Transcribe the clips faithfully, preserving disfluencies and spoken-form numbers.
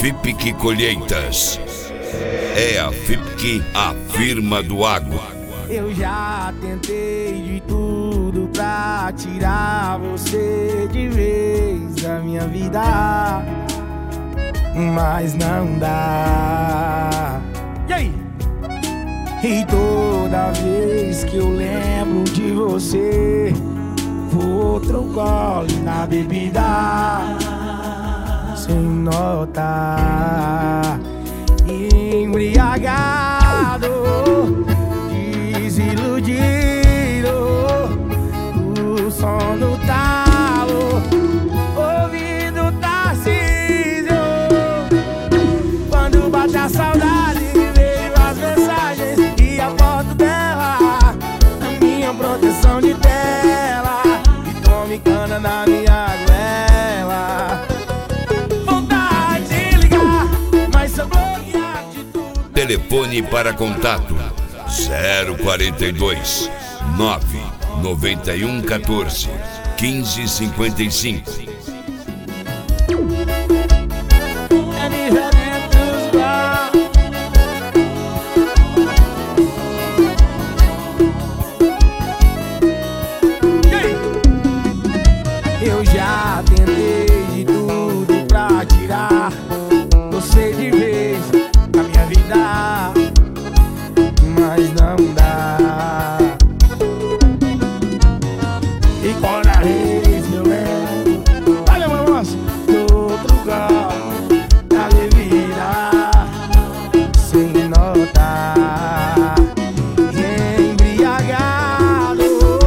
FIPC Colheitas. É a FIPC, a firma do agro. Eu já tentei de tudo pra tirar você de vez da minha vida, mas não dá. E aí? E toda vez que eu lembro de você, vou outro gole na bebida, sem notar, embriagado, desiludido, o sono talo, ouvido Tarcísio. Quando bate a saudade, veio as mensagens e a foto dela, a minha proteção de tela, e tome cana na minha goela. Vontade de ligar, mas sou bloqueado de tudo. Telefone para contato zero quarenta e dois, nove noventa e um, quatorze, quinze, cinquenta e cinco. É diferente dos bar. Eu já tentei de tudo pra tirar você de vez da minha vida, mas não dá. E cada vez que eu lembro, olha meu moço, do outro gol da bebida, sem notar, embriagado,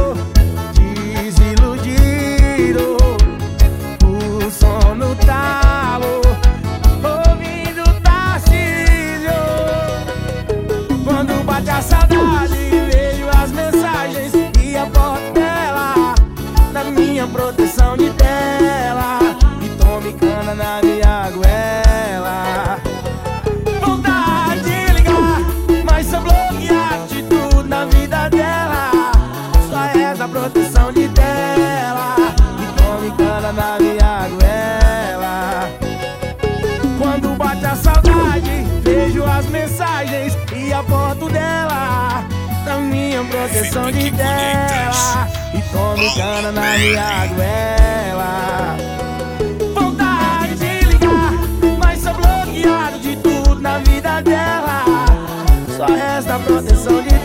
desiludido, o sono talo, ouvindo Tarcísio. Quando bate a saudade, vejo as mensagens e a foto dela, na minha proteção de tela, e tome cana na minha goela. Vontade de ligar, mas sou bloqueado de tudo na vida dela, só essa proteção de tela, e tome cana na minha goela. Quando bate a saudade, vejo as mensagens e a foto dela, na minha proteção de tela, e tome cana na minha goela. Vontade de ligar, mas sou bloqueado de tudo na vida dela, só resta proteção de